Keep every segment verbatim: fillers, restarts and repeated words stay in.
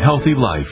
healthy life.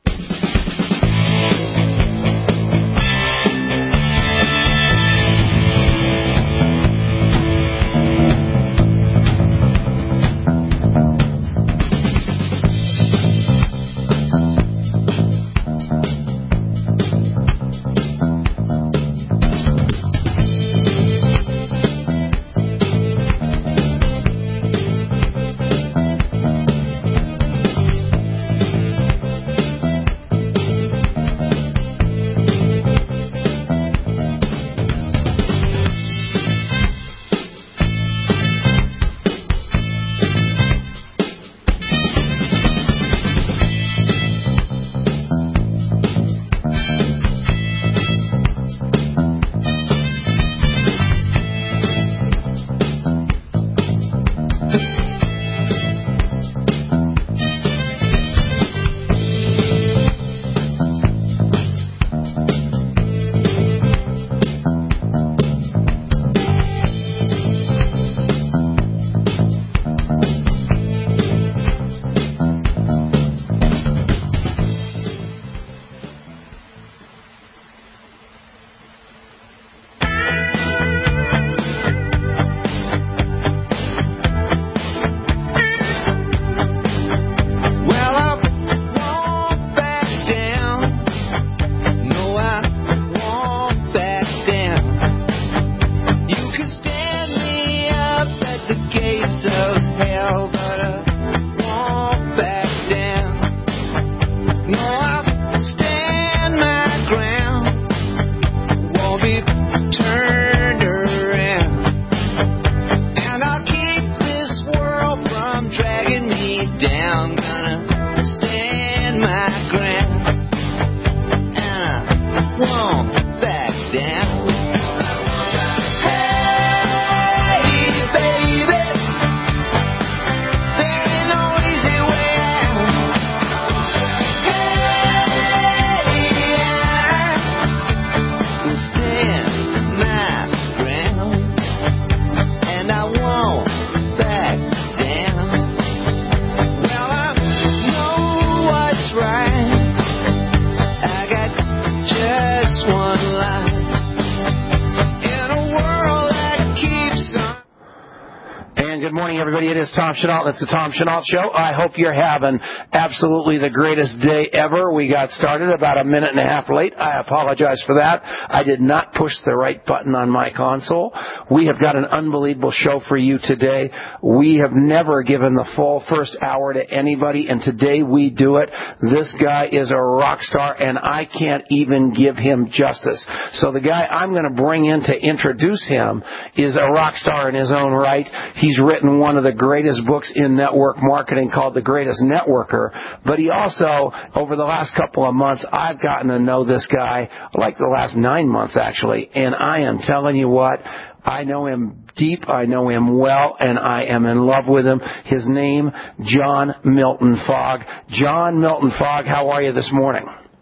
Everybody, it is Tom Chenault. That's the Tom Chenault Show. I hope you're having absolutely the greatest day ever. We got started about a minute and a half late. I apologize for that. I did not push the right button on my console. We have got an unbelievable show for you today. We have never given the full first hour to anybody, and today we do it. This guy is a rock star, and I can't even give him justice. So the guy I'm going to bring in to introduce him is a rock star in his own right. He's written one of the greatest books in network marketing called The Greatest Networker, but he also, over the last couple of months, I've gotten to know this guy, like the last nine months actually, and I am telling you what, I know him deep, I know him well, and I am in love with him. His name, John Milton Fogg. John Milton Fogg, how are you this morning?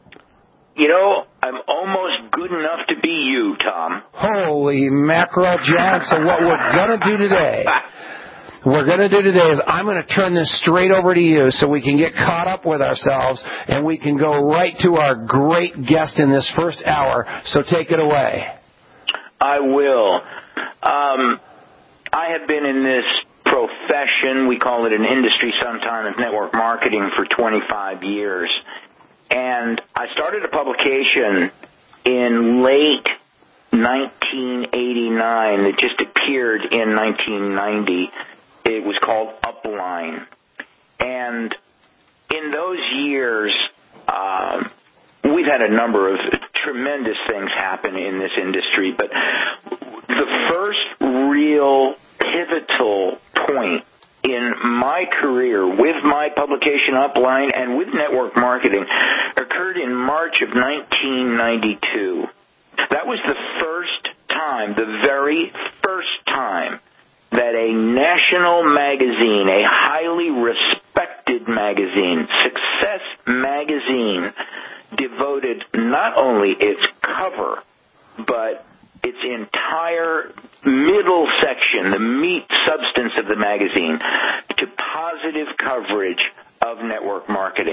You know, I'm almost good enough to be you, Tom. Holy mackerel, John. So what we're going to do today, we're going to do today is I'm going to turn this straight over to you so we can get caught up with ourselves and we can go right to our great guest in this first hour. So take it away. I will. Um, I have been in this profession, we call it an industry sometimes, network marketing, for twenty-five years. And I started a publication in late nineteen eighty-nine that just appeared in nineteen ninety. It was called Upline. And in those years, uh, we've had a number of tremendous things happen in this industry, but the first real pivotal point in my career with my publication Upline and with network marketing occurred in March of nineteen ninety-two. That was the first time, the very first time, that a national magazine, a highly respected magazine, Success Magazine, devoted not only its cover, but its entire middle section, the meat substance of the magazine, to positive coverage of network marketing. The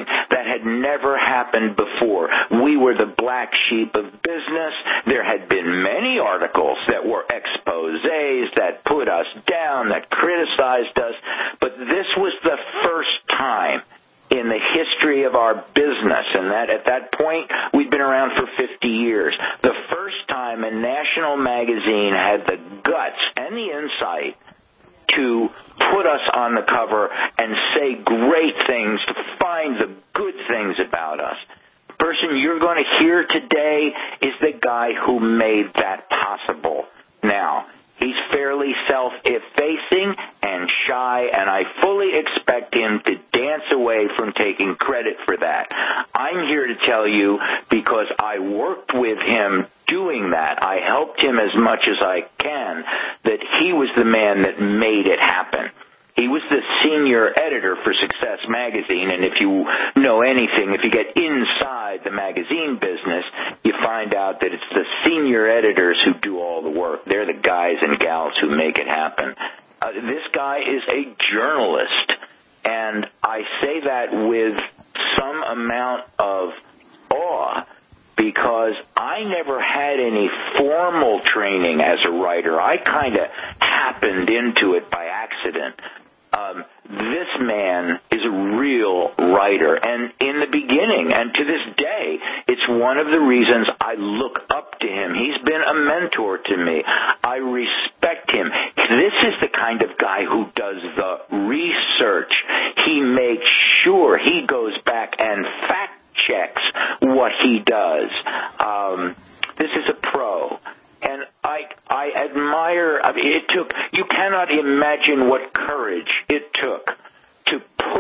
that had never happened before. We were the black sheep of business. There had been many articles that were exposés that put us down, that criticized us, but this was the first time in the history of our business, and that at that point, we'd been around for fifty years. The first time a national magazine had the guts and the insight to put us on the cover and say great things, to find the good things about us. The person you're going to hear today is the guy who made that possible. Now, he's fairly self-effacing and shy, and I fully expect him to dance away from taking credit for that. I'm here to tell you, because I worked with him doing that, I helped him as much as I can, that he was the man that made it happen. He was the senior editor for Success Magazine, and if you know anything, if you get inside the magazine business, you find out that it's the senior editors who do all the work. They're the guys and gals who make it happen. Uh, this guy is a journalist, and I say that with some amount of awe, because I never had any formal training as a writer. I kind of happened into it by accident. Um, this man is a real writer, and in the beginning, and to this day, it's one of the reasons I look up to him. He's been a mentor to me. I respect him. This is the kind of guy who does the research. He makes sure he goes back and fact checks what he does. Um, this is a pro. And I I admire, I mean, it took, you cannot imagine what courage it took to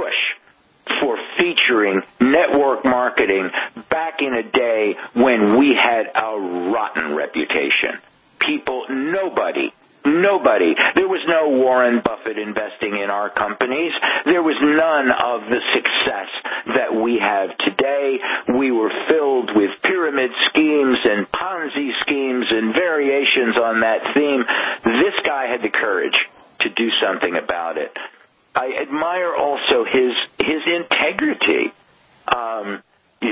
push for featuring network marketing back in a day when we had a rotten reputation. People, nobody, nobody, there was no Warren Buffett investing in our companies. There was none of the success that we have today. We were filled with pyramid schemes and Ponzi schemes and variations on that theme. This guy had the courage to do something about it. I admire also his his integrity. Um,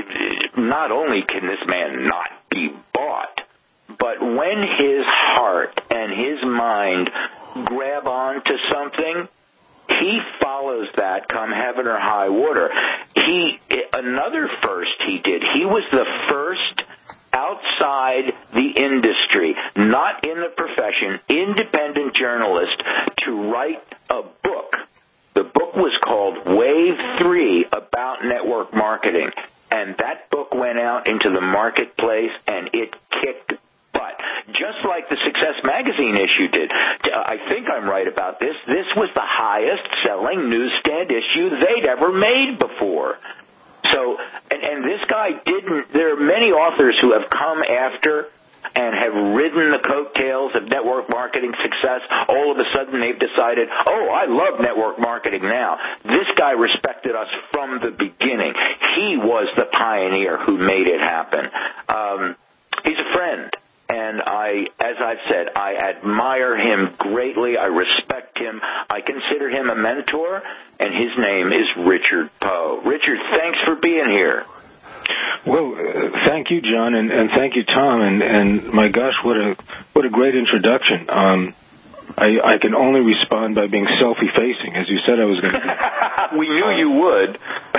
not only can this man not be bought, but when his heart and his mind grab on to something, he follows that come heaven or high water. He, another first he did, he was the first outside the industry, not in the profession, independent journalist to write a book. The book was called Wave three About Network Marketing, and that book went out into the marketplace and it kicked butt, just like the Success Magazine issue did. I think I'm right about this. This was the highest-selling newsstand issue they'd ever made before. So, and, and this guy didn't, there are many authors who have come after and have ridden the coattails of network marketing success. All of a sudden they've decided, oh, I love network marketing now. This guy respected us from the beginning. He was the pioneer who made it happen. Um, he's a friend. And I, as I've said, I admire him greatly. I respect him. I consider him a mentor, and his name is Richard Poe. Richard, thanks for being here. Well, uh, thank you, John, and, and thank you, Tom. And, and my gosh, what a what a great introduction. Um, I, I can only respond by being self-effacing, as you said I was going to do. We knew you would.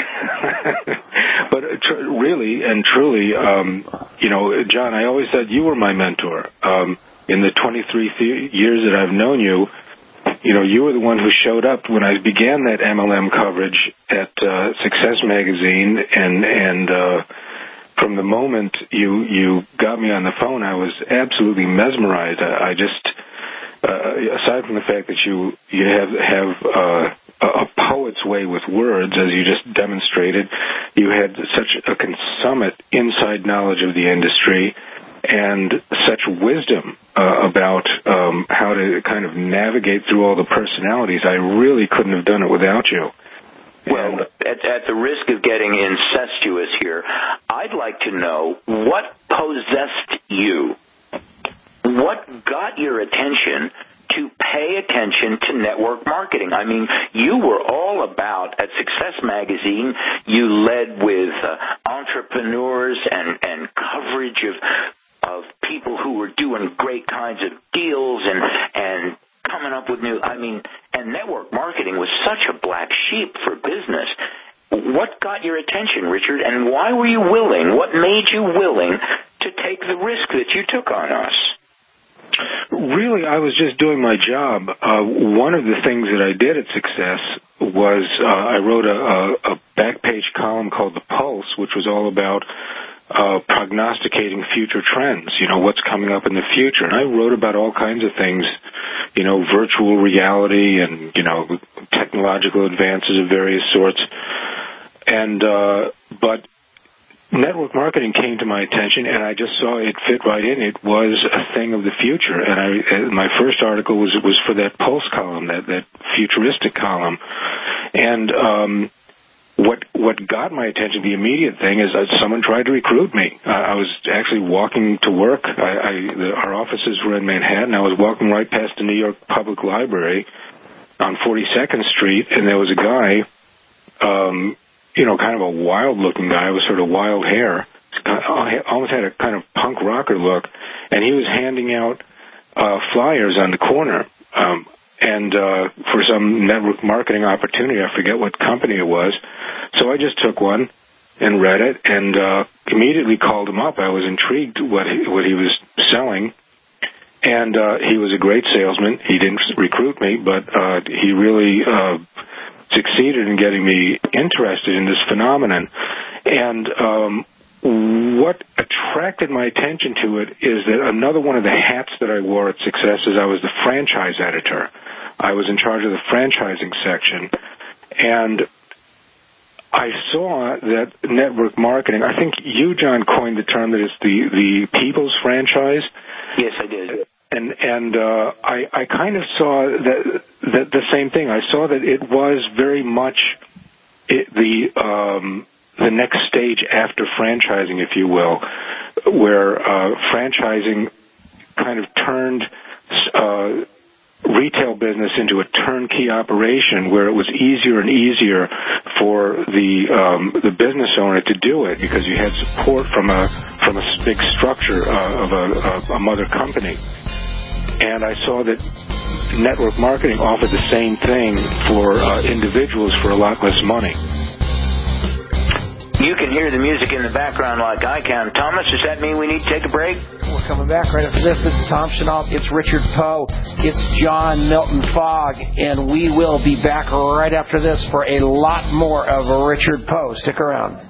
But tr- really and truly, um, you know, John, I always said you were my mentor. Um, in the twenty-three th- years that I've known you, you know, you were the one who showed up when I began that M L M coverage at uh, Success Magazine, and and uh, from the moment you you got me on the phone, I was absolutely mesmerized. I, I just, uh, aside from the fact that you you have have uh, a poet's way with words, as you just demonstrated, you had such a consummate inside knowledge of the industry and such wisdom uh, about um, how to kind of navigate through all the personalities. I really couldn't have done it without you. Well, at, at the risk of getting incestuous here, I'd like to know what possessed you, what got your attention to pay attention to network marketing. I mean, you were all about, at Success Magazine, you led with uh, entrepreneurs and, and coverage of of people who were doing great kinds of deals and and coming up with new, I mean, and network marketing was such a black sheep for business. What got your attention, Richard, and why were you willing, what made you willing to take the risk that you took on us? Really, I was just doing my job. Uh, one of the things that I did at Success was uh, I wrote a, a, a back page column called The Pulse, which was all about uh, prognosticating future trends, you know, what's coming up in the future. And I wrote about all kinds of things, you know, virtual reality and, you know, technological advances of various sorts. And, uh, but network marketing came to my attention, and I just saw it fit right in. It was a thing of the future, and I, my first article was was for that Pulse column, that that futuristic column. And um, what what got my attention, the immediate thing, is that someone tried to recruit me. Uh, I was actually walking to work. I, I the, our offices were in Manhattan. I was walking right past the New York Public Library on forty-second Street, and there was a guy. Um, you know, kind of a wild-looking guy with sort of wild hair, almost had a kind of punk rocker look, and he was handing out uh, flyers on the corner, um, and uh, for some network marketing opportunity. I forget what company it was. So I just took one and read it, and uh, immediately called him up. I was intrigued what he, what he was selling, and uh, he was a great salesman. He didn't recruit me, but uh, he really Uh, succeeded in getting me interested in this phenomenon. And um, what attracted my attention to it is that another one of the hats that I wore at Success is I was the franchise editor. I was in charge of the franchising section. And I saw that network marketing, I think you, John, coined the term that it's the, the people's franchise. Yes, I did. And and uh, I I kind of saw that, that the same thing. I saw that it was very much it, the um, the next stage after franchising, if you will, where uh, franchising kind of turned uh, retail business into a turnkey operation, where it was easier and easier for the um, the business owner to do it because you had support from a from a big structure uh, of a, a, a mother company. And I saw that network marketing offered the same thing for uh, individuals for a lot less money. You can hear the music in the background like I can. Thomas, does that mean we need to take a break? We're coming back right after this. It's Tom Chenault. It's Richard Poe. It's John Milton Fogg. And we will be back right after this for a lot more of Richard Poe. Stick around.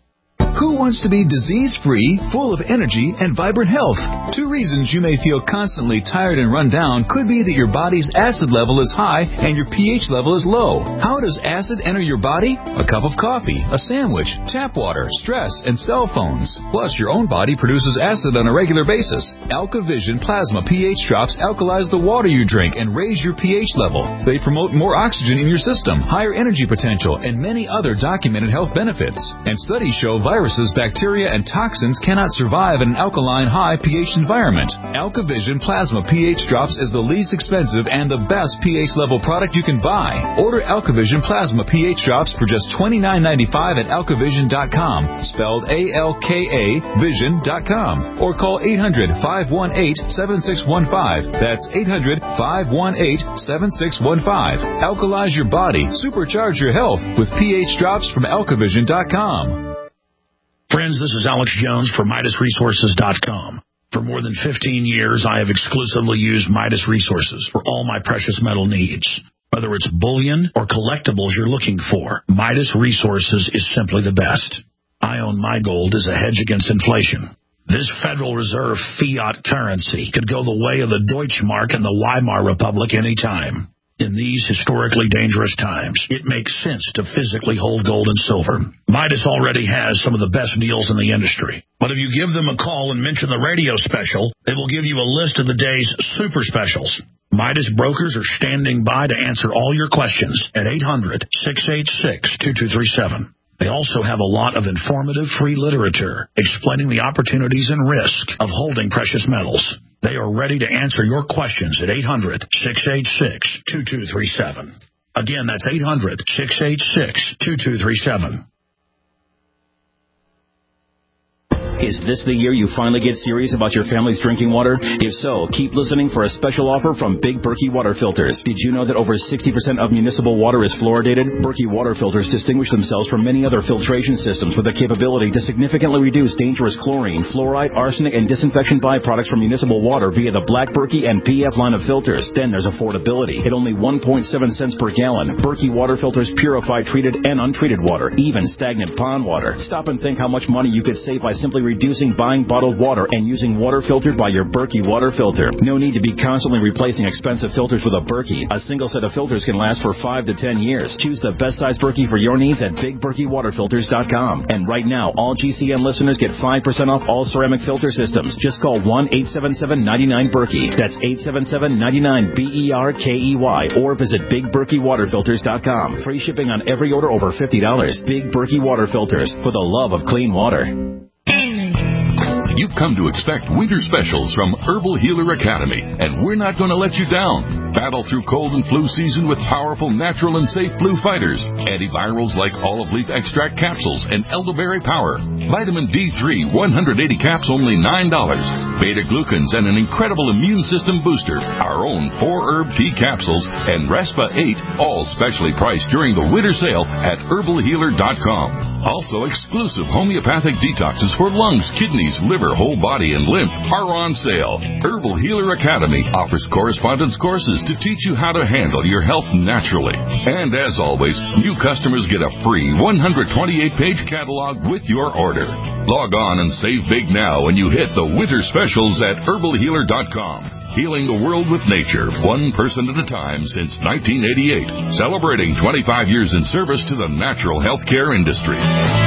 Who wants to be disease-free, full of energy, and vibrant health? Two reasons you may feel constantly tired and run down could be that your body's acid level is high and your pH level is low. How does acid enter your body? A cup of coffee, a sandwich, tap water, stress, and cell phones. Plus, your own body produces acid on a regular basis. AlkaVision Plasma pH drops alkalize the water you drink and raise your pH level. They promote more oxygen in your system, higher energy potential, and many other documented health benefits. And studies show viruses Viruses, bacteria, and toxins cannot survive in an alkaline high pH environment. AlkaVision Plasma pH Drops is the least expensive and the best pH level product you can buy. Order AlkaVision Plasma pH Drops for just twenty-nine ninety-five at alkavision dot com, spelled A L K A vision dot com, or call eight hundred, five one eight, seven six one five. That's eight hundred, five one eight, seven six one five. Alkalize your body, supercharge your health with pH Drops from alkavision dot com. Friends, this is Alex Jones for Midas Resources dot com. For more than fifteen years, I have exclusively used Midas Resources for all my precious metal needs. Whether it's bullion or collectibles you're looking for, Midas Resources is simply the best. I own my gold as a hedge against inflation. This Federal Reserve fiat currency could go the way of the Deutschmark and the Weimar Republic any time. In these historically dangerous times, it makes sense to physically hold gold and silver. Midas already has some of the best deals in the industry. But if you give them a call and mention the radio special, they will give you a list of the day's super specials. Midas brokers are standing by to answer all your questions at eight hundred, six eight six, two two three seven. They also have a lot of informative free literature explaining the opportunities and risk of holding precious metals. They are ready to answer your questions at eight hundred, six eight six, two two three seven. Again, that's eight hundred, six eight six, two two three seven. Is this the year you finally get serious about your family's drinking water? If so, keep listening for a special offer from Big Berkey Water Filters. Did you know that over sixty percent of municipal water is fluoridated? Berkey Water Filters distinguish themselves from many other filtration systems with the capability to significantly reduce dangerous chlorine, fluoride, arsenic, and disinfection byproducts from municipal water via the Black Berkey and P F line of filters. Then there's affordability. At only one point seven cents per gallon, Berkey Water Filters purify treated and untreated water, even stagnant pond water. Stop and think how much money you could save by simply reducing buying bottled water and using water filtered by your Berkey water filter. No need to be constantly replacing expensive filters with a Berkey. A single set of filters can last for five to ten years. Choose the best size Berkey for your needs at big berkey water filters dot com. And right now, all G C N listeners get five percent off all ceramic filter systems. Just call one eight seven seven, nine nine, Berkey. That's eight seven seven, nine nine, B E R K E Y. Or visit big berkey water filters dot com. Free shipping on every order over fifty dollars. Big Berkey Water Filters, for the love of clean water. You've come to expect winter specials from Herbal Healer Academy, and we're not going to let you down. Battle through cold and flu season with powerful, natural, and safe flu fighters. Antivirals like olive leaf extract capsules and elderberry power. Vitamin D three, one hundred eighty caps, only nine dollars. Beta-glucans and an incredible immune system booster. Our own four-herb tea capsules and Respa eight, all specially priced during the winter sale at herbal healer dot com. Also, exclusive homeopathic detoxes for lungs, kidneys, liver, whole body, and lymph are on sale. Herbal Healer Academy offers correspondence courses to teach you how to handle your health naturally. And as always, new customers get a free one hundred twenty-eight page catalog with your order. Log on and save big now when you hit the winter specials at herbal healer dot com. Healing the world with nature, one person at a time since nineteen eighty-eight. Celebrating twenty-five years in service to the natural healthcare industry.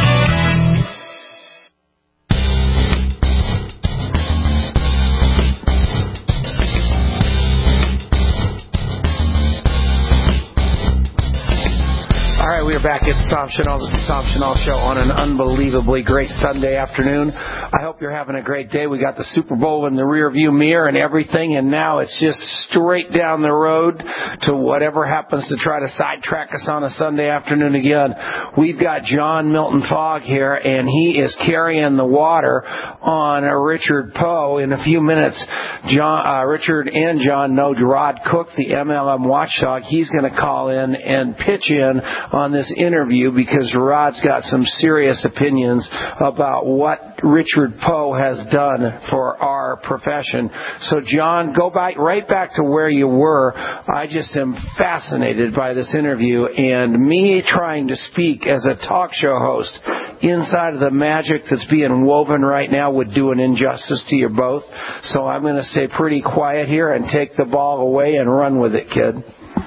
We're back. It's Tom Chenal. This is Tom Chenal Show on an unbelievably great Sunday afternoon. I hope you're having a great day. We got the Super Bowl in the rear view mirror and everything, and now it's just straight down the road to whatever happens to try to sidetrack us on a Sunday afternoon again. We've got John Milton Fogg here, and he is carrying the water on a Richard Poe. In a few minutes, John, uh, Richard and John know Rod Cook, the M L M watchdog. He's going to call in and pitch in on this interview because Rod's got some serious opinions about what Richard Poe has done for our profession. So, John, go back right back to where you were. I just am fascinated by this interview, and me trying to speak as a talk show host inside of the magic that's being woven right now would do an injustice to you both. So I'm going to stay pretty quiet here and take the ball away and run with it, kid.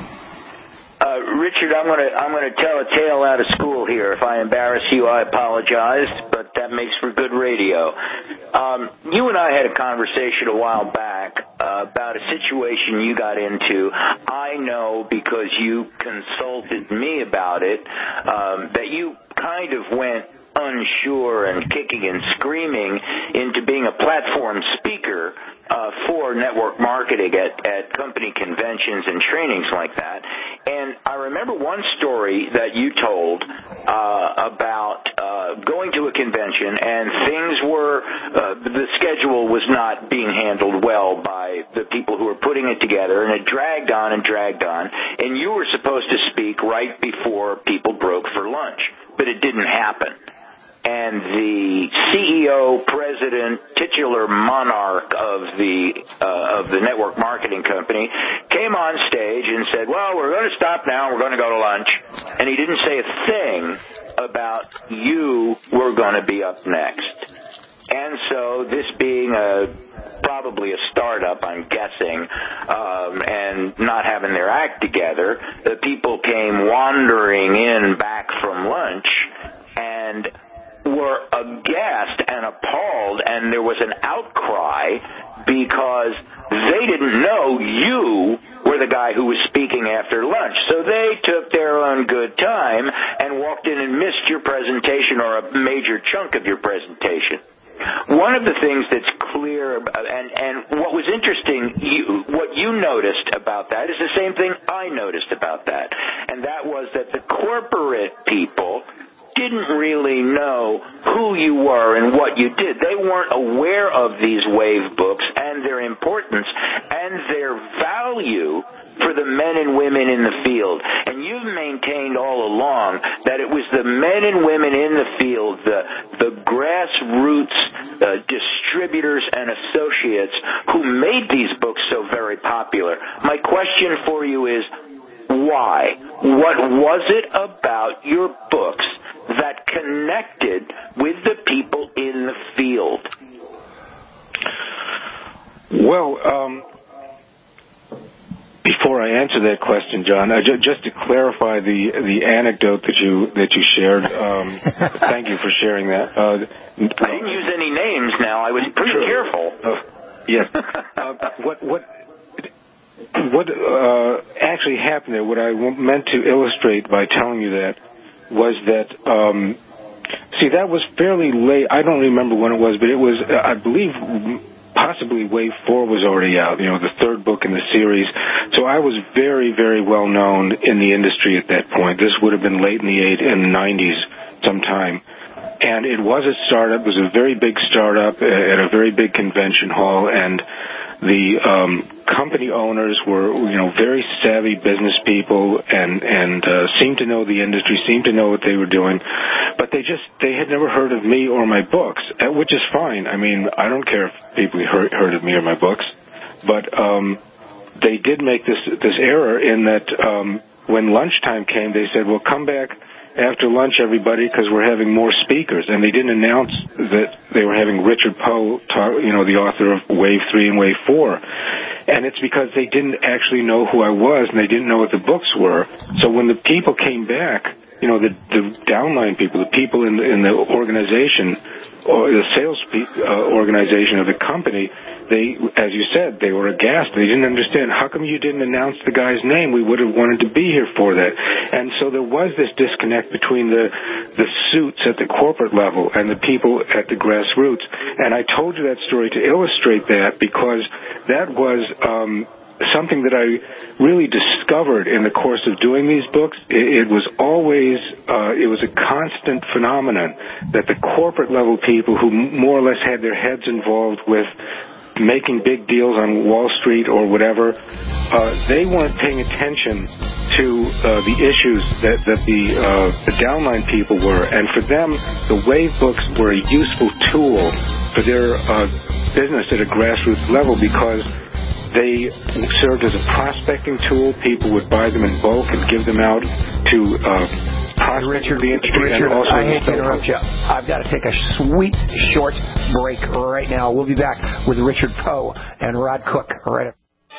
Uh, Richard, I'm going to I'm going to tell a tale out of school here. If I embarrass you, I apologize, but that makes for good radio. Um, you and I had a conversation a while back uh, about a situation you got into. I know because you consulted me about it um, that you kind of went unsure and kicking and screaming into being a platform speaker uh, for network marketing at, at company conventions and trainings like that. And I remember one story that you told uh, about uh, going to a convention and things were, uh, the schedule was not being handled well by the people who were putting it together, and it dragged on and dragged on, and you were supposed to speak right before people broke for lunch, but it didn't happen. And the C E O, president, titular monarch of the uh, of the network marketing company came on stage and said, well, we're going to stop now, we're going to go to lunch. And he didn't say a thing about you were going to be up next. And so this being a probably a startup, I'm guessing, um, and not having their act together, the people came wandering in back from lunch and were aghast and appalled, and there was an outcry because they didn't know you were the guy who was speaking after lunch. So they took their own good time and walked in and missed your presentation or a major chunk of your presentation. one of the things that's clear, and, and what was interesting, you, what you noticed about that is the same thing I noticed about that, and that was that the corporate people didn't really know who you were and what you did. They weren't aware of these wave books and their importance and their value for the men and women in the field. And you've maintained all along that it was the men and women in the field, the, the grassroots uh, distributors and associates who made these books so very popular. My question for you is, why? What was it about your books that connected with the people in the field? Well, um, before I answer that question, John, I ju- just to clarify the the anecdote that you that you shared, um, thank you for sharing that. Uh, I didn't use any names. Now I was pretty True. careful. Uh, yes. uh, what what what uh, actually happened there? What I meant to illustrate by telling you that was that. Um, see, that was fairly late. I don't remember when it was, but it was, I believe, possibly Wave four was already out, you know, the third book in the series. So I was very, very well known in the industry at that point. This would have been late in the eight in the nineties sometime. And it was a startup. It was a very big startup at a very big convention hall, and the um, company owners were, you know, very savvy business people and and uh, seemed to know the industry, seemed to know what they were doing, but they just they had never heard of me or my books, which is fine. I mean, I don't care if people heard, heard of me or my books, but um, they did make this this error in that um, when lunchtime came, they said, "Well, come back after lunch, everybody, because we're having more speakers." And they didn't announce that they were having Richard Poe, talk, you know, the author of Wave three and Wave four. And it's because they didn't actually know who I was, and they didn't know what the books were. So when the people came back, you know, the, the downline people, the people in, in the organization, or the sales uh, organization of the company, they, as you said, they were aghast. They didn't understand. How come you didn't announce the guy's name? We would have wanted to be here for that. And so there was this disconnect between the the suits at the corporate level and the people at the grassroots. And I told you that story to illustrate that, because that was um, something that I really discovered in the course of doing these books. It, it was always, uh, it was a constant phenomenon that the corporate level people who more or less had their heads involved with making big deals on Wall Street or whatever, uh, they weren't paying attention to uh, the issues that, that the, uh, the downline people were. And for them, the Wave books were a useful tool for their uh, business at a grassroots level, because they served as a prospecting tool. People would buy them in bulk and give them out to uh, prospect Richard, the industry. Richard, and also I hate to interrupt you. I've got to take a sweet, short break right now. We'll be back with Richard Poe and Rod Cook right after.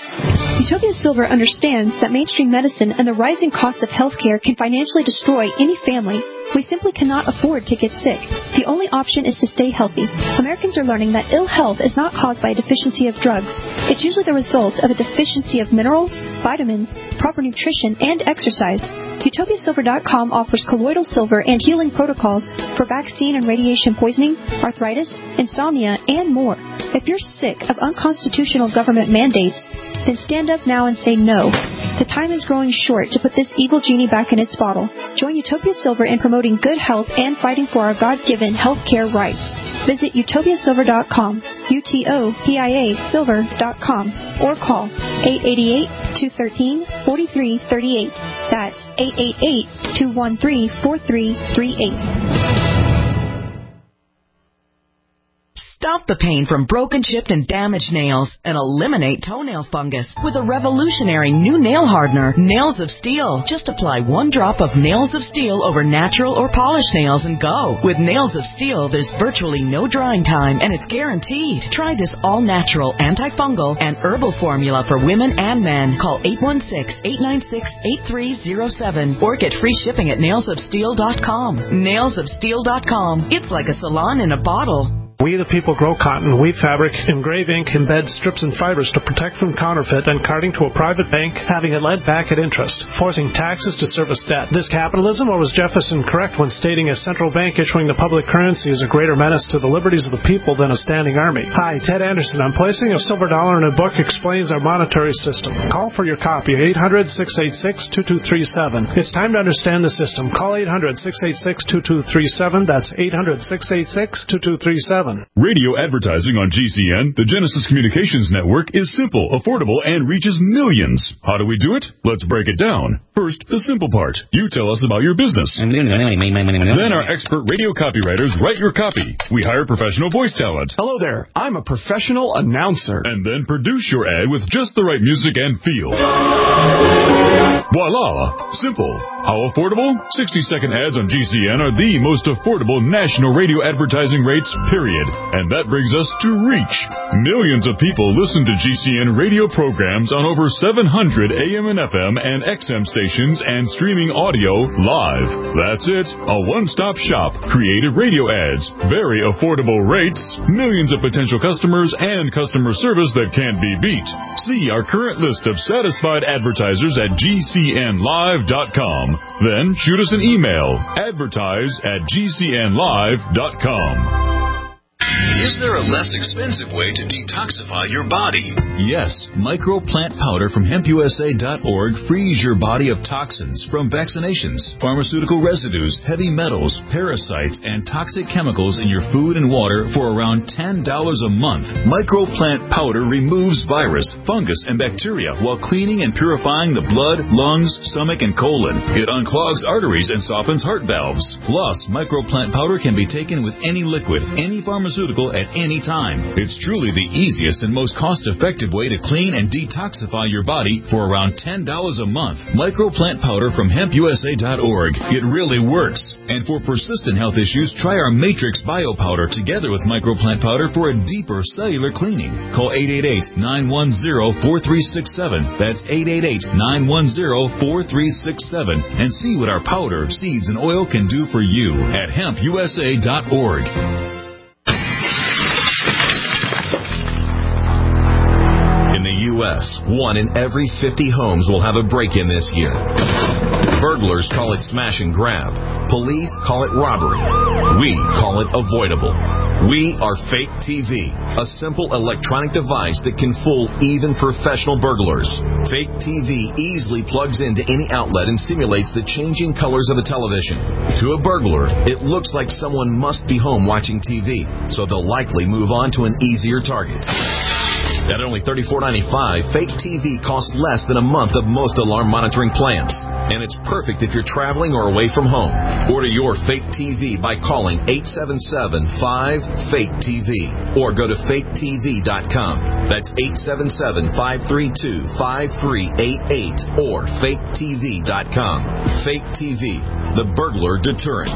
Utopia Silver understands that mainstream medicine and the rising cost of healthcare can financially destroy any family. We simply cannot afford to get sick. The only option is to stay healthy. Americans are learning that ill health is not caused by a deficiency of drugs. It's usually the result of a deficiency of minerals, vitamins, proper nutrition, and exercise. Utopia Silver dot com offers colloidal silver and healing protocols for vaccine and radiation poisoning, arthritis, insomnia, and more. If you're sick of unconstitutional government mandates, then stand up now and say no. The time is growing short to put this evil genie back in its bottle. Join Utopia Silver in promoting good health and fighting for our God-given health care rights. Visit Utopia Silver dot com, U T O P I A Silver dot com, or call eight eight eight, two one three, four three three eight. That's eight eight eight, two one three, four three three eight. Stop the pain from broken, chipped, and damaged nails and eliminate toenail fungus with a revolutionary new nail hardener, Nails of Steel. Just apply one drop of Nails of Steel over natural or polished nails and go. With Nails of Steel, there's virtually no drying time, and it's guaranteed. Try this all-natural, antifungal, and herbal formula for women and men. Call eight one six, eight nine six, eight three zero seven or get free shipping at nails of steel dot com. nails of steel dot com. It's like a salon in a bottle. We the people grow cotton, weave fabric, engrave ink, embed strips and fibers to protect from counterfeit and carting to a private bank, having it lent back at interest, forcing taxes to service debt. This capitalism, or was Jefferson correct when stating a central bank issuing the public currency is a greater menace to the liberties of the people than a standing army? Hi, Ted Anderson. I'm placing a silver dollar in a book explains our monetary system. Call for your copy, eight hundred, six eight six, two two three seven. It's time to understand the system. Call eight hundred, six eight six, two two three seven. That's eight hundred, six eight six, two two three seven. Radio advertising on G C N, the Genesis Communications Network, is simple, affordable, and reaches millions. How do we do it? Let's break it down. First, the simple part. You tell us about your business. Then our expert radio copywriters write your copy. We hire professional voice talent. Hello there. I'm a professional announcer. And then produce your ad with just the right music and feel. Voila! Simple. How affordable? sixty-second ads on G C N are the most affordable national radio advertising rates, period. And that brings us to reach. Millions of people listen to G C N radio programs on over seven hundred A M and F M and X M stations and streaming audio live. That's it. A one-stop shop. Creative radio ads. Very affordable rates. Millions of potential customers and customer service that can't be beat. See our current list of satisfied advertisers at G C N live dot com. Then shoot us an email. Advertise at G C N live dot com. Is there a less expensive way to detoxify your body? Yes. Microplant powder from hemp U S A dot org frees your body of toxins from vaccinations, pharmaceutical residues, heavy metals, parasites, and toxic chemicals in your food and water for around ten dollars a month. Microplant powder removes virus, fungus, and bacteria while cleaning and purifying the blood, lungs, stomach, and colon. It unclogs arteries and softens heart valves. Plus, Microplant powder can be taken with any liquid, any pharmaceutical at any time. It's truly the easiest and most cost-effective way to clean and detoxify your body for around ten dollars a month. Microplant powder from hemp U S A dot org. It really works. And for persistent health issues, try our Matrix Bio Powder together with Microplant powder for a deeper cellular cleaning. Call eight eight eight, nine one zero, four three six seven. That's eight eight eight, nine one zero, four three six seven. And see what our powder, seeds, and oil can do for you at hemp U S A dot org. In the U S, one in every fifty homes will have a break-in this year. Burglars call it smash and grab. Police call it robbery. We call it avoidable. We are Fake T V, a simple electronic device that can fool even professional burglars. Fake T V easily plugs into any outlet and simulates the changing colors of a television. To a burglar, it looks like someone must be home watching T V, so they'll likely move on to an easier target. At only thirty-four ninety-five, Fake T V costs less than a month of most alarm monitoring plans. And it's perfect if you're traveling or away from home. Order your Fake T V by calling eight seven seven, five, fake T V or go to fake T V dot com. That's eight seven seven, five three two, five three eight eight or fake T V dot com. Fake T V, the burglar deterrent.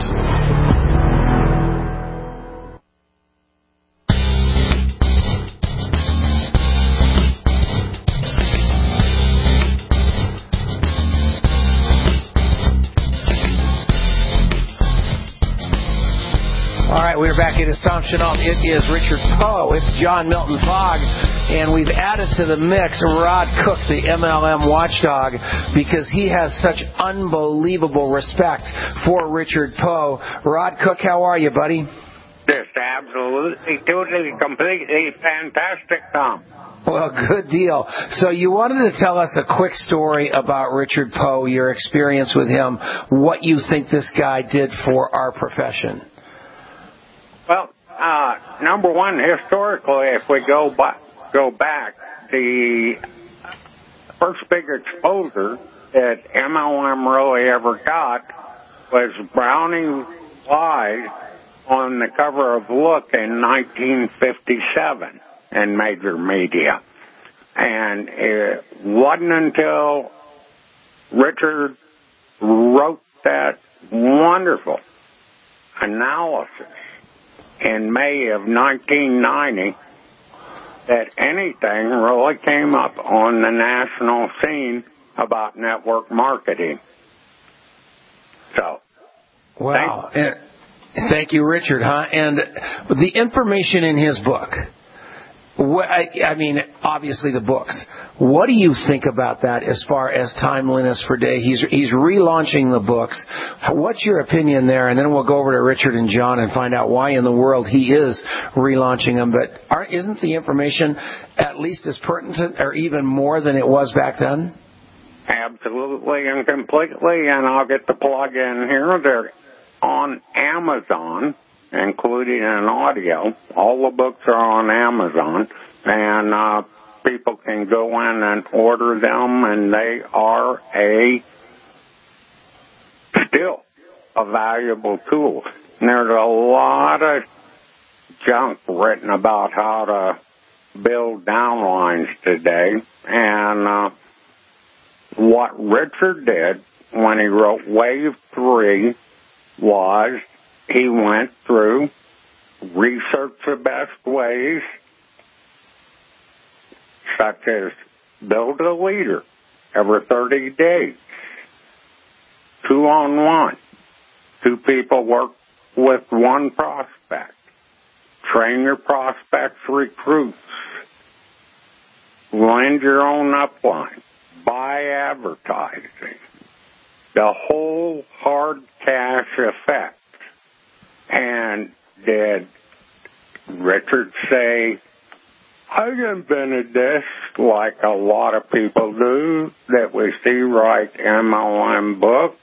All right, we're back. It is Tom Chenault. It is Richard Poe. It's John Milton Fogg. And we've added to the mix Rod Cook, the M L M watchdog, because he has such unbelievable respect for Richard Poe. Rod Cook, how are you, buddy? Just absolutely, totally, completely fantastic, Tom. Well, good deal. So you wanted to tell us a quick story about Richard Poe, your experience with him, what you think this guy did for our profession. Well, uh, number one, historically, if we go back, go back, the first big exposure that M L M really ever got was Brownie Wise on the cover of Look in nineteen fifty-seven in major media. And it wasn't until Richard wrote that wonderful analysis in May of nineteen ninety that anything really came up on the national scene about network marketing. So, wow. And, Thank you, Richard. Huh? And the information in his book, what, I, I mean, obviously the books. What do you think about that as far as timeliness for day? He's he's relaunching the books. What's your opinion there? And then we'll go over to Richard and John and find out why in the world he is relaunching them. But aren't, isn't the information at least as pertinent or even more than it was back then? Absolutely and completely. And I'll get the plug in here. They're on Amazon, including an audio. All the books are on Amazon. And uh, people can go in and order them, and they are a still a valuable tool. And there's a lot of junk written about how to build downlines today. And uh, what Richard did when he wrote Wave three was he went through, researched the best ways, such as build a leader every thirty days, two on one, two people work with one prospect, train your prospects, recruits, lend your own upline, buy advertising, the whole hard cash effect. And did Richard say, I invented this like a lot of people do that we see write M L M books?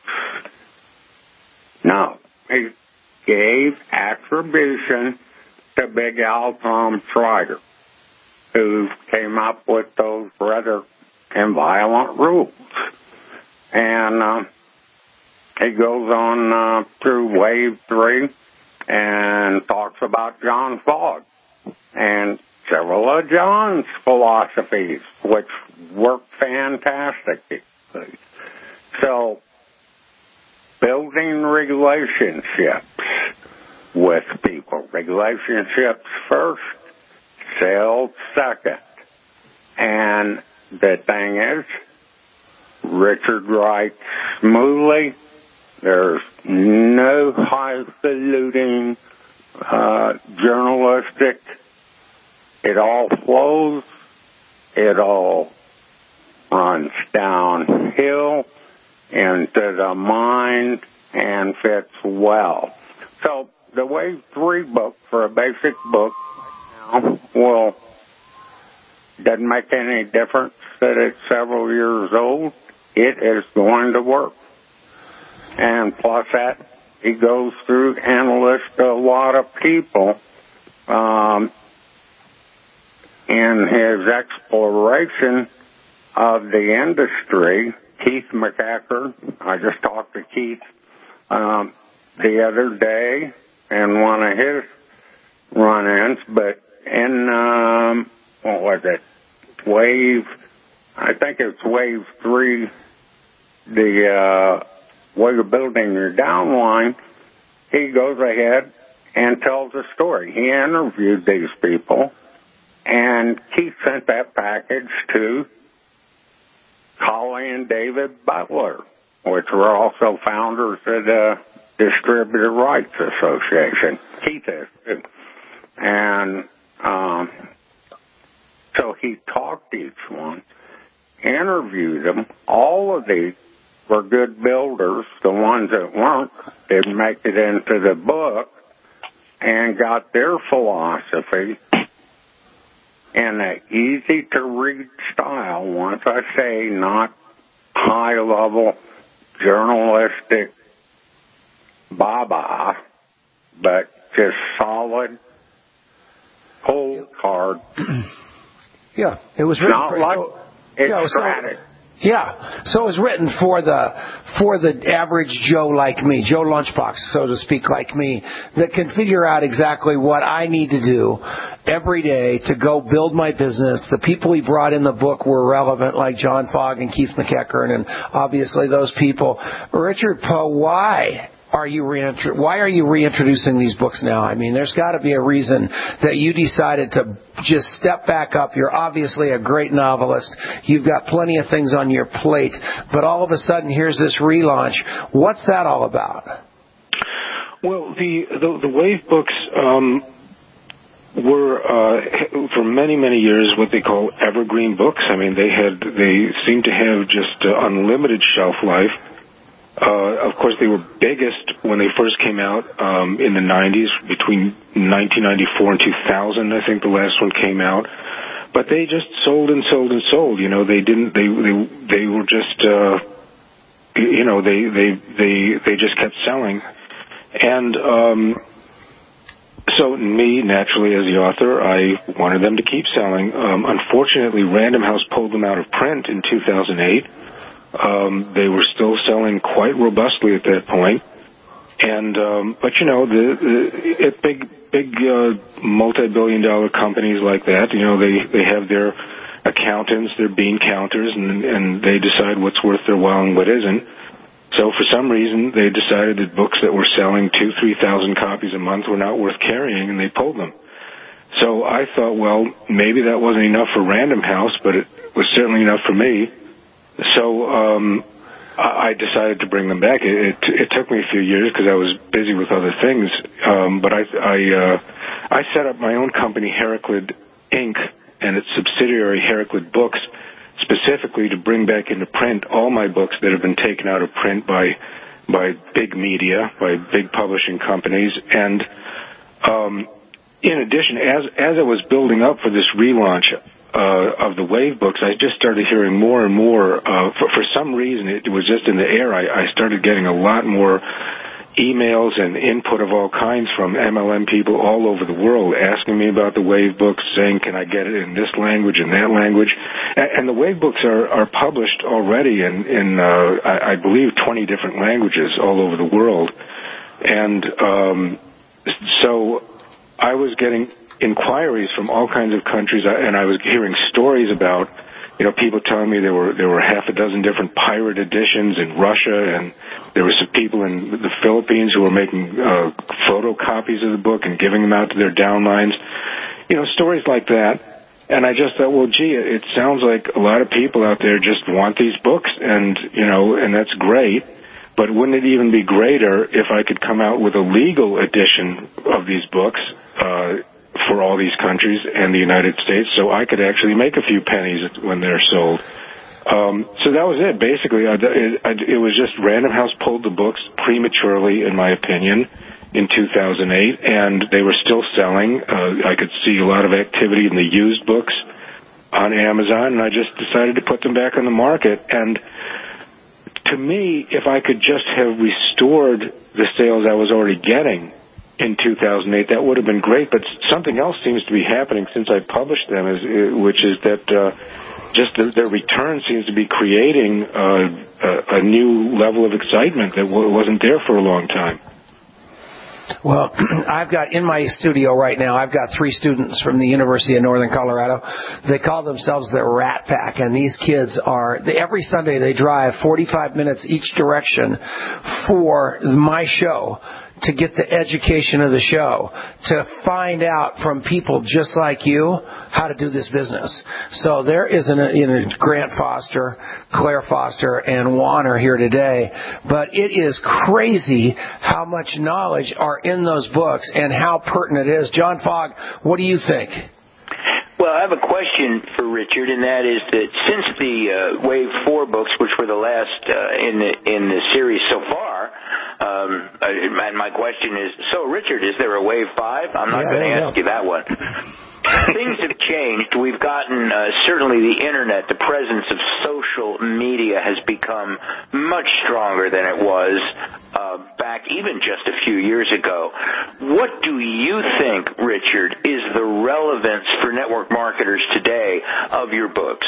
No. He gave attribution to Big Al Tom Schreider, who came up with those rather inviolate rules. And uh, he goes on uh, through Wave three and talks about John Fogg and several of John's philosophies, which work fantastically. So, building relationships with people. Relationships first, sales second. And the thing is, Richard writes smoothly. There's no highfalutin uh, journalistic. It all flows. It all runs downhill into the mind and fits well. So the Wave three book for a basic book now will doesn't make any difference that it's several years old. It is going to work. And plus that, he goes through and lists a lot of people um, in his exploration of the industry. Keith McEachern, I just talked to Keith um, the other day in one of his run-ins, but in, um, what was it, Wave, I think it's Wave three, the uh, way you're building your downline, he goes ahead and tells a story. He interviewed these people, and Keith sent that package to Holly and David Butler, which were also founders of the Distributor Rights Association. Keith is too. And um, so he talked to each one, interviewed them. All of these were good builders. The ones that weren't didn't make it into the book and got their philosophy in an easy-to-read style. Once I say not high-level journalistic baba, but just solid, cold hard. Yeah, it was written not for, like so, it's yeah, strategy. Yeah, so it was written for the for the average Joe like me, Joe Lunchbox, so to speak, like me, that can figure out exactly what I need to do every day to go build my business. The people he brought in the book were relevant, like John Fogg and Keith McEachern, and obviously those people. Richard Poe, why are you reintro- why are you reintroducing these books now? I mean, there's got to be a reason that you decided to just step back up. You're obviously a great novelist. You've got plenty of things on your plate, but all of a sudden here's this relaunch. What's that all about? Well, the the, the Wave books um, were uh, for many many years what they call evergreen books. I mean, they had they seemed to have just uh, unlimited shelf life. Uh, of course, they were biggest when they first came out um, in the nineties, between nineteen ninety-four and two thousand. I think the last one came out. But they just sold and sold and sold. You know, they didn't. They they they were just. Uh, you know, they they they they just kept selling, and um, so me naturally as the author, I wanted them to keep selling. Um, unfortunately, Random House pulled them out of print in two thousand eight. Um, they were still selling quite robustly at that point. And, um, but you know, the, the it big, big, uh, multi-billion dollar companies like that, you know, they, they have their accountants, their bean counters, and, and they decide what's worth their while and what isn't. So for some reason, they decided that books that were selling two, three thousand copies a month were not worth carrying, and they pulled them. So I thought, well, maybe that wasn't enough for Random House, but it was certainly enough for me. So, um, I decided to bring them back. It, it, it took me a few years because I was busy with other things. Um, but I, I, uh, I set up my own company, Heraclid Incorporated, and its subsidiary, Heraclid Books, specifically to bring back into print all my books that have been taken out of print by, by big media, by big publishing companies. And, um, in addition, as, as I was building up for this relaunch, Uh, of the Wave books, I just started hearing more and more. Uh, for, for some reason, it was just in the air. I, I started getting a lot more emails and input of all kinds from M L M people all over the world asking me about the Wave books, saying, can I get it in this language and that language? And, and the Wave books are, are published already in, in uh, I, I believe, twenty different languages all over the world. And um, so I was getting inquiries from all kinds of countries, and I was hearing stories about, you know, people telling me there were there were half a dozen different pirate editions in Russia, and there were some people in the Philippines who were making uh, photocopies of the book and giving them out to their downlines. You know, stories like that. And I just thought, well, gee, it sounds like a lot of people out there just want these books, and, you know, and that's great. But wouldn't it even be greater if I could come out with a legal edition of these books, uh, for all these countries and the United States, so I could actually make a few pennies when they're sold. Um, so that was it. Basically, I, it, it was just Random House pulled the books prematurely, in my opinion, in two thousand eight, and they were still selling. Uh, I could see a lot of activity in the used books on Amazon, and I just decided to put them back on the market. And to me, if I could just have restored the sales I was already getting in two thousand eight, that would have been great. But something else seems to be happening since I published them, is, which is that uh, just the, their return seems to be creating uh, a, a new level of excitement that w- wasn't there for a long time. Well, I've got in my studio right now, I've got three students from the University of Northern Colorado. They call themselves the Rat Pack, and these kids are, they, every Sunday they drive forty-five minutes each direction for my show, to get the education of the show, to find out from people just like you how to do this business. So there is an, you know, Grant Foster, Claire Foster, and Juan are here today. But it is crazy how much knowledge are in those books and how pertinent it is. John Fogg, what do you think? Well, I have a question for Richard, and that is that since the uh, Wave four books, which were the last uh, in the in the series so far, um, and my question is, so Richard, is there a Wave five? I'm not yeah, going to ask you that one. Things have changed. We've gotten, uh, certainly the Internet, the presence of social media has become much stronger than it was uh, back even just a few years ago. What do you think, Richard, is the relevance for network marketers today of your books?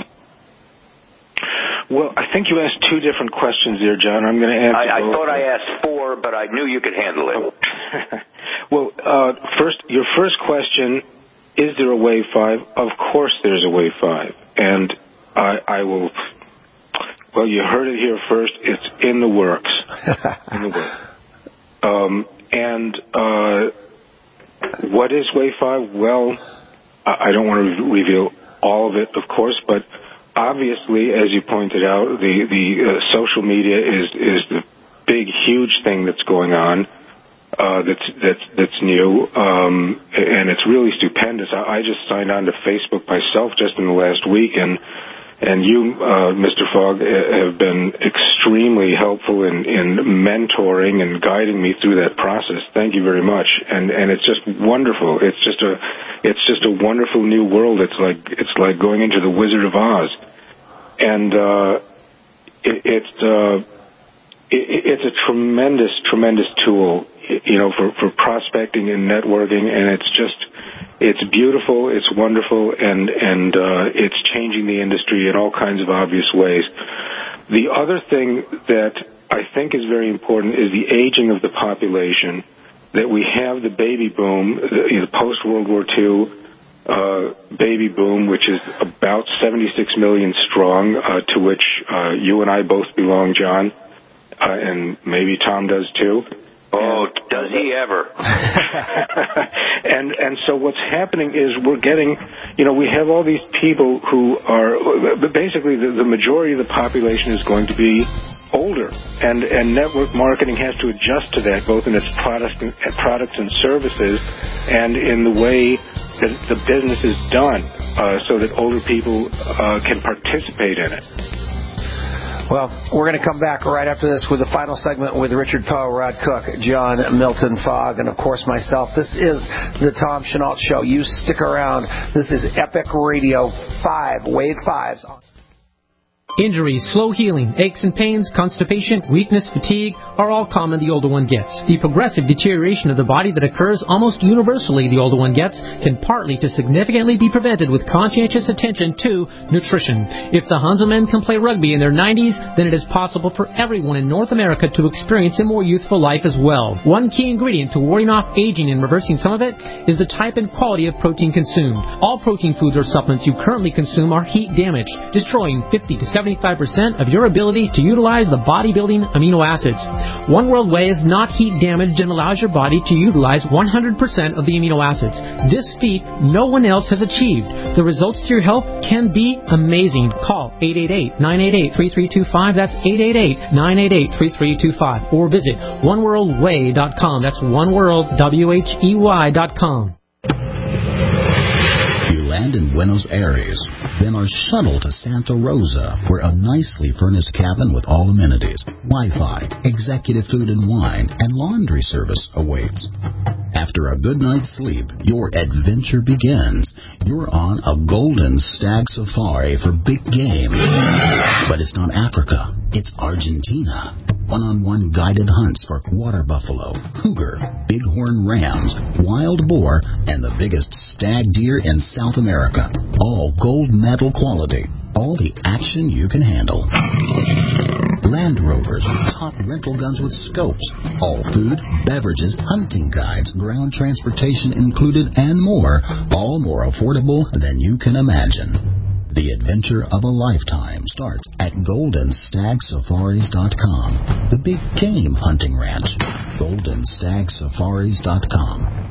Well, I think you asked two different questions there, John. I'm going to answer I, I both. thought I asked four, but I knew you could handle it. Well, uh, first, your first question, is there a Wave five? Of course there's a Wave five. And I, I will, well, you heard it here first. It's in the works. in the works. Um, and uh, what is Wave five? Well, I don't want to reveal all of it, of course, but obviously, as you pointed out, the, the uh, social media is, is the big, huge thing that's going on. uh, that's that's that's new, um, and it's really stupendous. I, I just signed on to Facebook myself just in the last week, and and you, uh, Mister Fogg, have been extremely helpful in, in mentoring and guiding me through that process. Thank you very much, and and it's just wonderful. It's just a it's just a wonderful new world. It's like it's like going into the Wizard of Oz, and uh, it, it's. Uh, It's a tremendous, tremendous tool, you know, for, for prospecting and networking, and it's just, it's beautiful, it's wonderful, and, and uh, it's changing the industry in all kinds of obvious ways. The other thing that I think is very important is the aging of the population, that we have the baby boom, the, the post-World War Two uh, baby boom, which is about seventy-six million strong, uh, to which uh, you and I both belong, John. Uh, and maybe Tom does too. Oh, does he ever? and and so what's happening is we're getting, you know, we have all these people who are, basically the, the majority of the population is going to be older, and, and network marketing has to adjust to that, both in its product, products and services and in the way that the business is done, uh, so that older people uh, can participate in it. Well, we're going to come back right after this with the final segment with Richard Poe, Rod Cook, John Milton Fogg, and, of course, myself. This is the Tom Chenault Show. You stick around. This is Epic Radio five, Wave fives. Injuries, slow healing, aches and pains, constipation, weakness, fatigue are all common the older one gets. The progressive deterioration of the body that occurs almost universally the older one gets can partly to significantly be prevented with conscientious attention to nutrition. If the Hanselmen can play rugby in their nineties, then it is possible for everyone in North America to experience a more youthful life as well. One key ingredient to warding off aging and reversing some of it is the type and quality of protein consumed. All protein foods or supplements you currently consume are heat damaged, destroying fifty to seventy-five percent of your ability to utilize the bodybuilding amino acids. One World Whey is not heat damaged and allows your body to utilize one hundred percent of the amino acids. This feat no one else has achieved. The results to your health can be amazing. Call eight eight eight, nine eight eight, three three two five. That's eight eight eight, nine eight eight, three three two five. Or visit one world whey dot com. That's oneworld, W H E Y dot com. Land in Buenos Aires, then are shuttled to Santa Rosa, where a nicely furnished cabin with all amenities, Wi-Fi, executive food and wine, and laundry service awaits. After a good night's sleep, your adventure begins. You're on a golden stag safari for big game. But it's not Africa, it's Argentina. One-on-one guided hunts for water buffalo, cougar, bighorn rams, wild boar, and the biggest stag deer in South America. All gold medal quality. All the action you can handle. Land Rovers, top rental guns with scopes. All food, beverages, hunting guides, ground transportation included, and more. All more affordable than you can imagine. The adventure of a lifetime starts at golden stag safaris dot com. The big game hunting ranch. golden stag safaris dot com.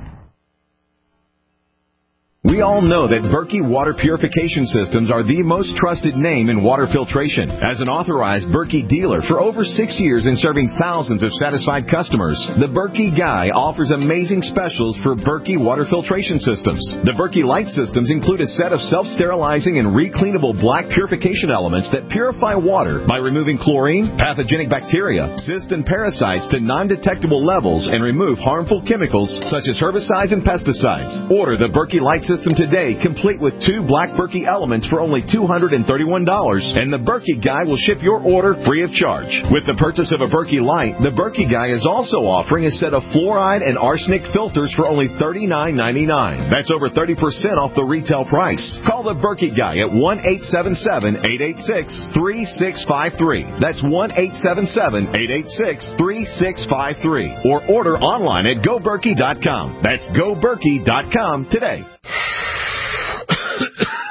We all know that Berkey Water Purification Systems are the most trusted name in water filtration. As an authorized Berkey dealer for over six years and serving thousands of satisfied customers, the Berkey Guy offers amazing specials for Berkey Water Filtration Systems. The Berkey Light Systems include a set of self-sterilizing and recleanable black purification elements that purify water by removing chlorine, pathogenic bacteria, cysts, and parasites to non-detectable levels and remove harmful chemicals such as herbicides and pesticides. Order the Berkey Light System today, complete with two black Berkey elements for only two hundred thirty-one dollars, and the Berkey Guy will ship your order free of charge. With the purchase of a Berkey Light, the Berkey Guy is also offering a set of fluoride and arsenic filters for only thirty-nine ninety-nine. That's over thirty percent off the retail price. Call the Berkey Guy at one eight seven seven, eight eight six, three six five three. That's one eight seven seven, eight eight six, three six five three. Or order online at go berkey dot com. That's go berkey dot com today.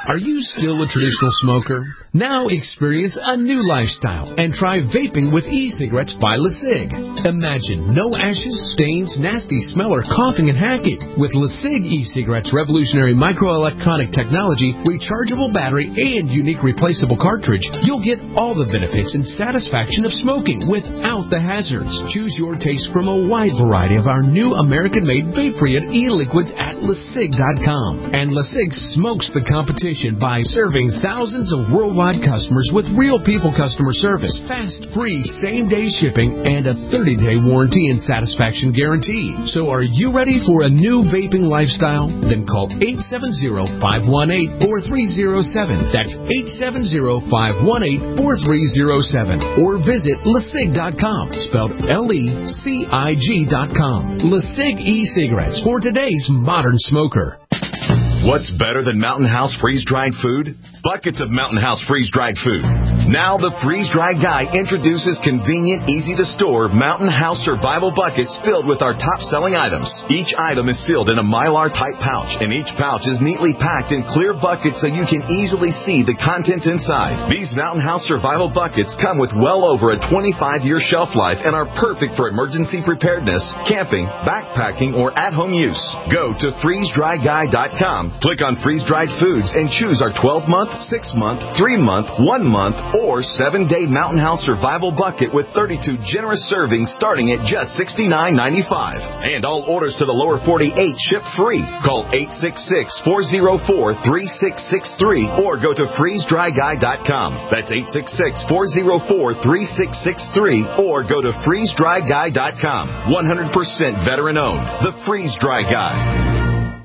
Are you still a traditional smoker? Now experience a new lifestyle and try vaping with e-cigarettes by LeSig. Imagine no ashes, stains, nasty smell, or coughing and hacking. With LeSig e-cigarettes' revolutionary microelectronic technology, rechargeable battery, and unique replaceable cartridge, you'll get all the benefits and satisfaction of smoking without the hazards. Choose your taste from a wide variety of our new American-made vape-free e-liquids at LeSig dot com. And LeSig smokes the competition by serving thousands of worldwide customers with real people customer service, fast, free, same-day shipping, and a thirty-day warranty and satisfaction guarantee. So are you ready for a new vaping lifestyle? Then call eight seven zero, five one eight, four three zero seven. That's eight seven zero, five one eight, four three zero seven. Or visit LeSig dot com, spelled L E C I G dot com. LeSig e-cigarettes for today's modern smoker. What's better than Mountain House freeze-dried food? Buckets of Mountain House freeze-dried food. Now the freeze-dried guy introduces convenient, easy-to-store Mountain House survival buckets filled with our top-selling items. Each item is sealed in a Mylar-type pouch, and each pouch is neatly packed in clear buckets so you can easily see the contents inside. These Mountain House survival buckets come with well over a twenty-five year shelf life and are perfect for emergency preparedness, camping, backpacking, or at-home use. Go to freeze dry guy dot com. Click on freeze-dried foods and choose our twelve-month, six-month, three-month, one-month, or seven-day Mountain House survival bucket with thirty-two generous servings starting at just sixty-nine ninety-five. And all orders to the lower forty-eight ship free. Call eight six six, four zero four, three six six three or go to freeze dry guy dot com. That's eight six six, four zero four, three six six three or go to freeze dry guy dot com. one hundred percent veteran-owned. The Freeze-Dry Guy.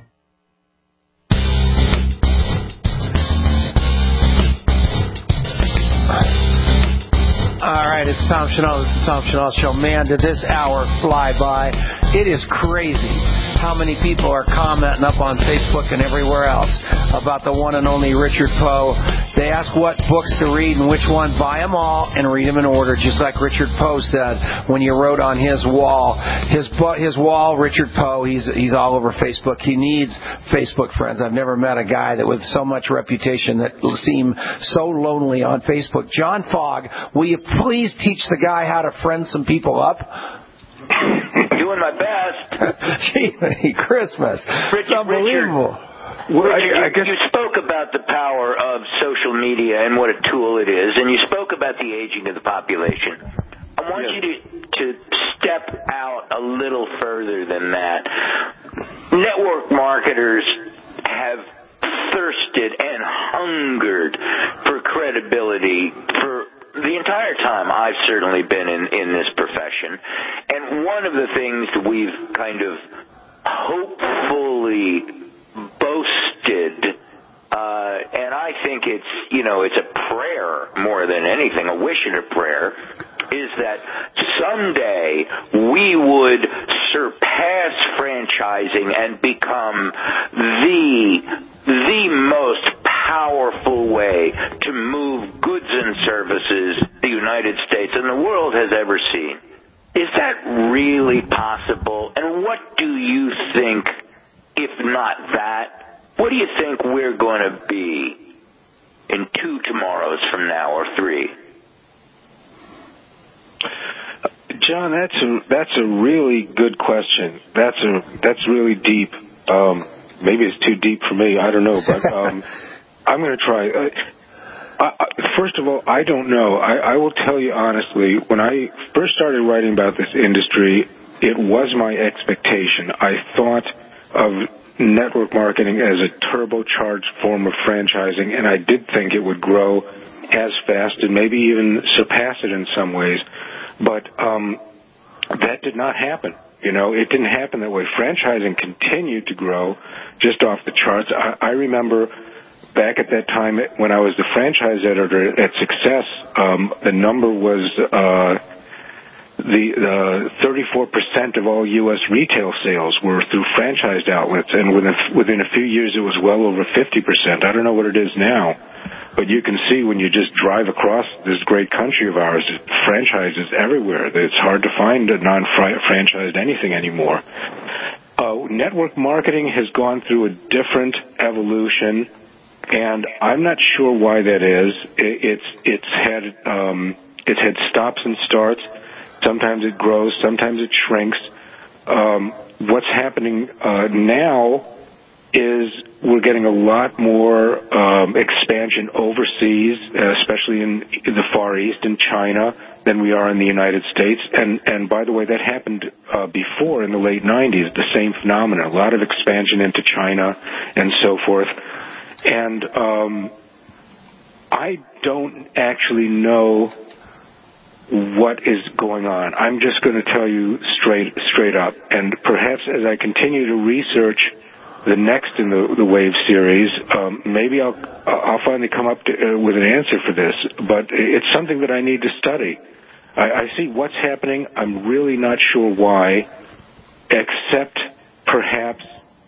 All right, it's Tom Chenault. It's the Tom Chenault Show. Man, did this hour fly by. It is crazy how many people are commenting up on Facebook and everywhere else about the one and only Richard Poe. They ask what books to read and which one. Buy them all and read them in order, just like Richard Poe said when you wrote on his wall. His his wall, Richard Poe, he's, he's all over Facebook. He needs Facebook friends. I've never met a guy that with so much reputation that seem so lonely on Facebook. John Fogg, will you please teach the guy how to friend some people up? Doing my best. Gee, Christmas. Richard, it's unbelievable. Richard, well, Richard I, I guess... you spoke about the power of social media and what a tool it is, and you spoke about the aging of the population. I want yes. you to, to step out a little further than that. Network marketers have thirsted and hungered for credibility for the entire time I've certainly been in, in this profession. And one of the things that we've kind of hopefully boasted, uh, and I think it's, you know, it's a prayer more than anything, a wish and a prayer, is that someday we would surpass franchising and become the, the most powerful way to move goods and services the United States and the world has ever seen. Is that really possible? And what do you think, if not that, what do you think we're going to be in two tomorrows from now or three? John, that's a that's a really good question. That's a that's really deep. Um, maybe it's too deep for me. I don't know, but um, I'm going to try. Uh, I, first of all, I don't know. I, I will tell you honestly, when I first started writing about this industry, it was my expectation. I thought of network marketing as a turbocharged form of franchising, and I did think it would grow as fast and maybe even surpass it in some ways. But um, that did not happen. You know, it didn't happen that way. Franchising continued to grow just off the charts. I, I remember back at that time when I was the franchise editor at Success, um, the number was uh, the uh, thirty-four percent of all U S retail sales were through franchised outlets, and within, within a few years it was well over fifty percent. I don't know what it is now, but you can see when you just drive across this great country of ours, franchises everywhere. It's hard to find a non-franchised anything anymore. Uh, network marketing has gone through a different evolution and I'm not sure why that is. It, it's it's had um, it's had stops and starts. Sometimes it grows, sometimes it shrinks. Um, what's happening uh, now is we're getting a lot more um, expansion overseas, uh, especially in the Far East, in China, than we are in the United States. And, and by the way, that happened uh, before in the late nineties, the same phenomenon, a lot of expansion into China and so forth. And um, I don't actually know what is going on. I'm just going to tell you straight straight up. And perhaps as I continue to research the next in the, the Wave series, um, maybe I'll I'll finally come up to, uh, with an answer for this. But it's something that I need to study. I, I see what's happening. I'm really not sure why, except perhaps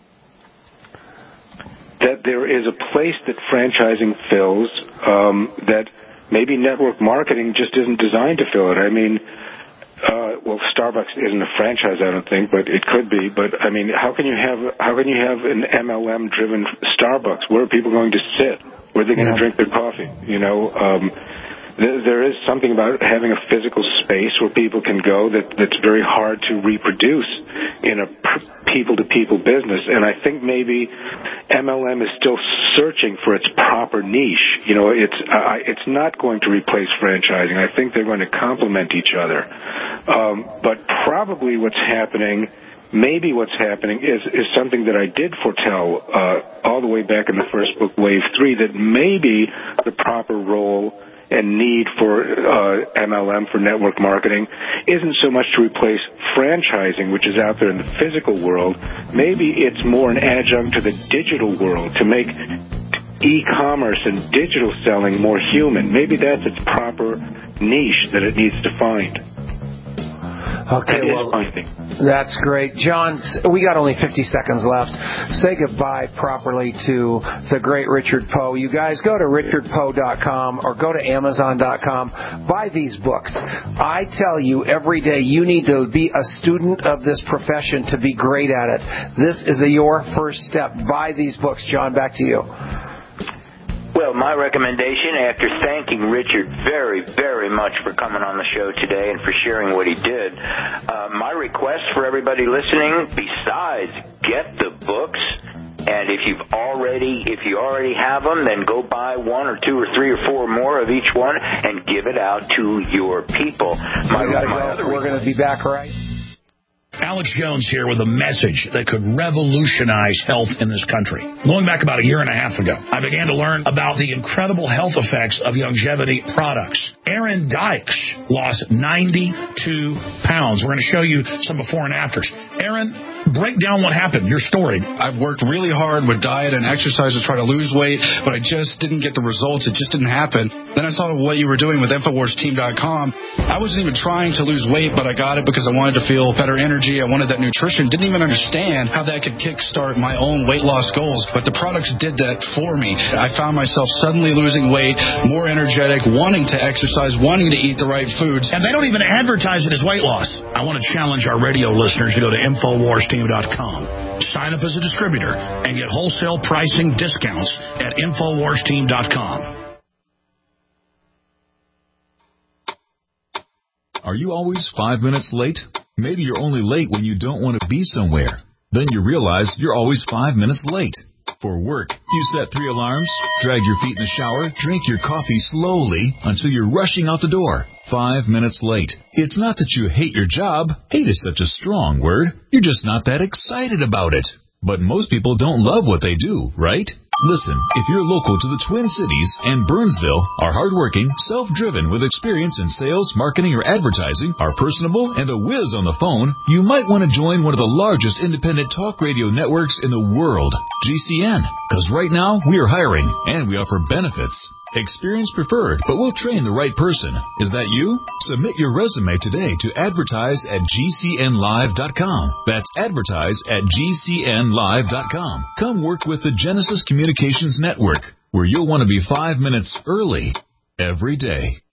that there is a place that franchising fills um, that maybe network marketing just isn't designed to fill it. I mean, uh, well, Starbucks isn't a franchise, I don't think, but it could be. But I mean, how can you have how can you have an M L M-driven Starbucks? Where are people going to sit? Where are they going to drink their coffee? You know, um, th- there is something about having a physical space where people can go that that's very hard to reproduce in a people-to-people business. And I think maybe M L M is still searching for its proper niche. You know, it's uh, it's not going to replace franchising. I think they're going to complement each other. Um, but probably what's happening, maybe what's happening is, is something that I did foretell uh, all the way back in the first book, Wave three, that maybe the proper role and need for uh, M L M, for network marketing, isn't so much to replace franchising, which is out there in the physical world. Maybe it's more an adjunct to the digital world, to make e-commerce and digital selling more human. Maybe that's its proper niche that it needs to find. Okay, well, that's great. John, we got only fifty seconds left. Say goodbye properly to the great Richard Poe. You guys go to richard poe dot com or go to amazon dot com. Buy these books. I tell you every day you need to be a student of this profession to be great at it. This is a, your first step. Buy these books. John, back to you. Well, my recommendation, after thanking Richard very, very much for coming on the show today and for sharing what he did, uh, my request for everybody listening, besides get the books, and if you've already, if you already have them, then go buy one or two or three or four more of each one and give it out to your people. My, we gotta my go. We're going to be back, right? Alex Jones here with a message that could revolutionize health in this country. Going back about a year and a half ago, I began to learn about the incredible health effects of longevity products. Aaron Dykes lost ninety-two pounds. We're going to show you some before and afters. Aaron, break down what happened, your story. I've worked really hard with diet and exercise to try to lose weight, but I just didn't get the results. It just didn't happen. Then I saw what you were doing with Infowars Team dot com. I wasn't even trying to lose weight, but I got it because I wanted to feel better energy. I wanted that nutrition. Didn't even understand how that could kickstart my own weight loss goals, but the products did that for me. I found myself suddenly losing weight, more energetic, wanting to exercise, wanting to eat the right foods. And they don't even advertise it as weight loss. I want to challenge our radio listeners to go to Infowars Team dot com. Sign up as a distributor and get wholesale pricing discounts at Infowars Team dot com. Are you always five minutes late? Maybe you're only late when you don't want to be somewhere. Then you realize you're always five minutes late. For work, you set three alarms, drag your feet in the shower, drink your coffee slowly until you're rushing out the door. Five minutes late. It's not that you hate your job. Hate is such a strong word. You're just not that excited about it. But most people don't love what they do, right? Listen, if you're local to the Twin Cities and Burnsville, are hardworking, self-driven with experience in sales, marketing, or advertising, are personable, and a whiz on the phone, you might want to join one of the largest independent talk radio networks in the world, G C N. Because right now, we are hiring, and we offer benefits. Experience preferred, but we'll train the right person. Is that you? Submit your resume today to advertise at G C N live dot com. That's advertise at G C N live dot com. Come work with the Genesis Communications Network, where you'll want to be five minutes early every day.